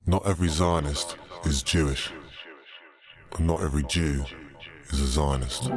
Not every Zionist is Jewish, and not every Jew is a Zionist.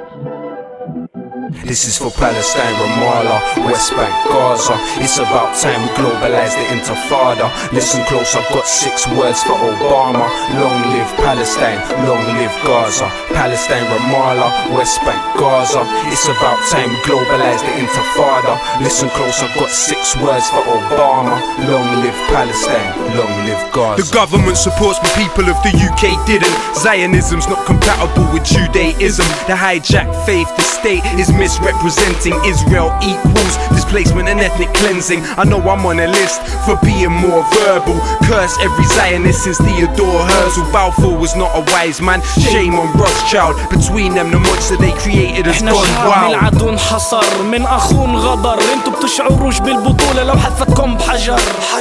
This is for Palestine, Ramallah, West Bank, Gaza. It's about time we globalise the intifada. Listen close, I've got 6 words for Obama. Long live Palestine, long live Gaza. Palestine, Ramallah, West Bank, Gaza. It's about time we globalise the intifada. Listen close, I've got 6 words for Obama. Long live Palestine, long live Gaza. The government supports the people of the UK didn't. Zionism's not compatible with Judaism. The hijacked faith, the state is misrepresenting Israel equals displacement and ethnic cleansing. I know I'm on a list for being more verbal. Curse every Zionist since Theodore Herzl. Balfour was not a wise man. Shame on Rothschild. Between them the monster they created has gone wild. العدو انحصر من اخون غدر. انتو بتشعروش بالبطولة لو حفتكم بحجر.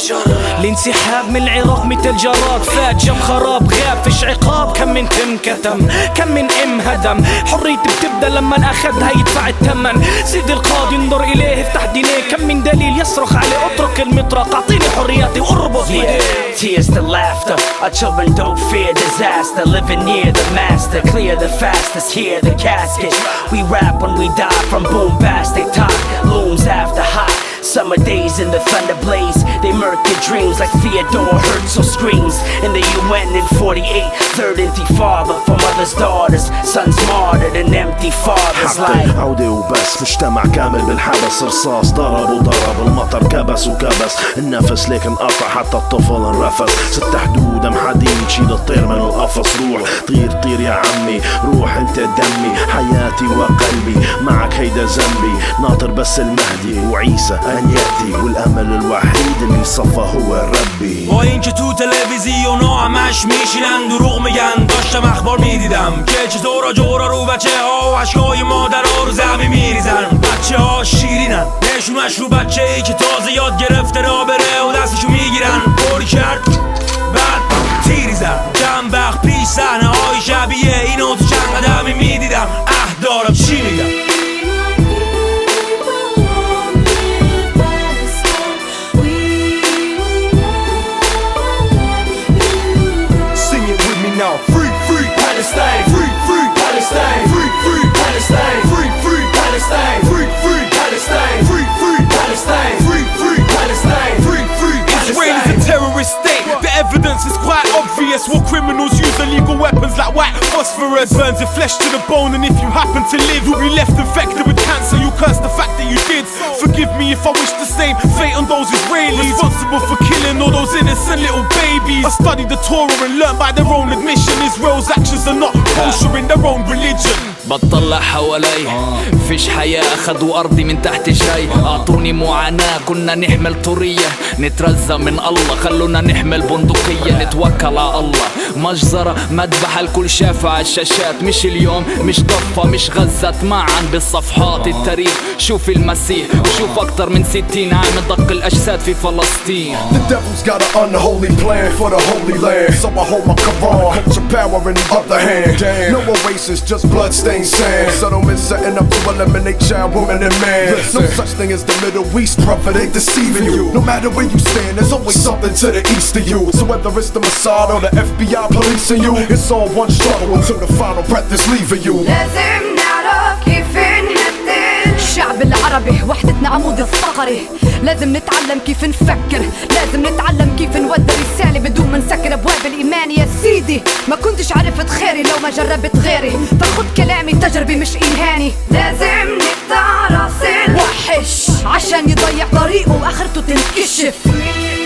الانسحاب من العراق مثل جراد فات جم خراب غاب فيش عقاب. كم من تم كتم كم من هدم. حريتي بتبدا لما اخدها يدفع الثمن. سيد القاضي انظر اليه افتح دينيه. كم من دليل يصرخ عليه اترك المطرق اعطيني حرياتي واربط Tears to laughter, our children don't fear disaster. Living near the master, clear the fastest, hear the casket. We rap when we die from bombastic talk. Looms after hot summer days in the thunder blaze. They murk your dreams like Theodore Herzl screams in the UN in 48. Third intifada for mothers, daughters, sons martyred and empty fathers like عودة وبس. مجتمع كامل بالحبس رصاص. ضرب المطر كبس وكبس. النفس ليك انقطع حتى الطفل انرفس. 6 حدود ام حديد شيل الطير من القفص. روح طير يا عمي روح انت دمي حياتي وقلبي معك هيدا ذنبي. ناطر بس المهدي وعيسى أن يأتي والأمل الوحيد اللي صفى هو ربي. با اینکه تو تلویزیون ها همش میشینن دروغ میگن داشتم اخبار میدیدم که چطورا جورا رو بچه ها و عشقای مادر ها رو زمین میریزن. بچه ها شیرینن نشونش رو بچه ای که تازه یاد گرفته را بره و دستشو میگیرن. پوری کرد بعد تیری زد. چند وقت پیش صحنه های شبیه اینو تو چند قدمی میدیدم. دارم چی میگم. Now. Free Palestine. Free Palestine. Free Palestine. Free Palestine. Free Palestine. Free Palestine. Free Palestine. Free Israel is a terrorist state. The evidence is quite obvious. What criminals use illegal weapons like white phosphorus. Burns your flesh to the bone, and if you happen to live, you'll be left infected with cancer. You curse the fact that you did. Forgive me if I wish the same fate on those Israelis responsible for killing all those innocent little babies. I studied the Torah and learned by their own admission Israel's actions are not kosher in their own religion. بطلع حوالي فيش حياة أخذوا أرضي من تحت جاي. أعطوني معاناة كنا نحمل طرية. نترزى من الله خلونا نحمل بندقية. نتوكل على الله مجزرة مذبحة الكل شافها على الشاشات. مش اليوم مش ضفة مش غزت معا بالصفحات التاريخ. شوف المسيح وشوف أكتر من 60 عام دق الأجساد في فلسطين. The devil's got an unholy plan for the holy land. So I hold my Quran, culture power in the other hand. No oasis, just bloodstained sand. Settlements setting up to eliminate child, woman and man. No such thing as the Middle East, brother, they deceiving you. No matter where you stand, there's always something to the east of you. So whether it's the Mossad or the FBI policing you, it's all one struggle until the final breath is leaving you. لازم نعرف كيف نهدد الشعب العربي وحدتنا عمود الثغري. لازم نتعلم كيف نفكر. لازم نتعلم كيف نودي رسالة بدون ما نسكر ابواب الايمان. يا سيدي ما كنتش عرفت خيري لو ما جربت غيري. فخد كلامي تجربي مش إلهاني. لازم نقطع راس الوحش عشان يضيع طريقه واخرته تنكشف.